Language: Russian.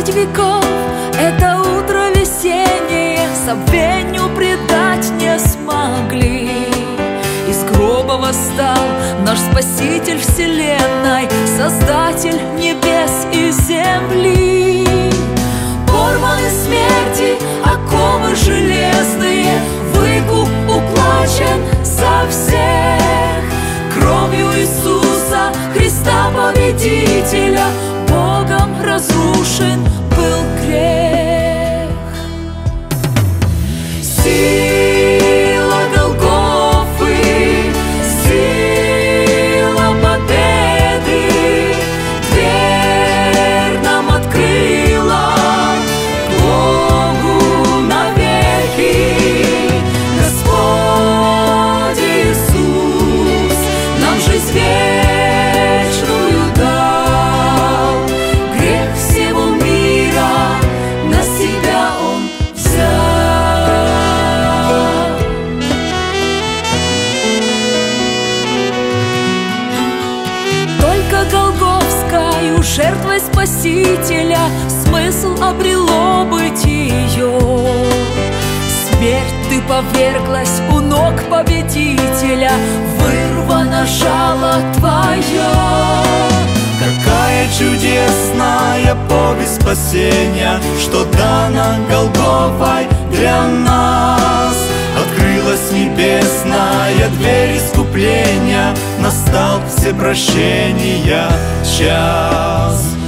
5 веков это утро весеннее забвенью предать не смогли. Из гроба восстал наш Спаситель вселенной, Создатель небес и земли. Порваны смерти оковы железные, выкуп уплачен за всех. Кровью Иисуса Христа Победителя Богом разрушен был грех. Сила Голгофы, сила победы, дверь нам открыла к Богу навеки. Господь Иисус нам жизнь вечную дал, грех всего мира на себя Он взял. Только Голгофскою жертвой Спасителя смысл обрело бытие. Смерть ты поверглась у ног Победителя, вырвано жало твое. Какая чудесная повесть спасения, что дана Голгофой для нас. Открылась небесная дверь искупления, настал всепрощения час.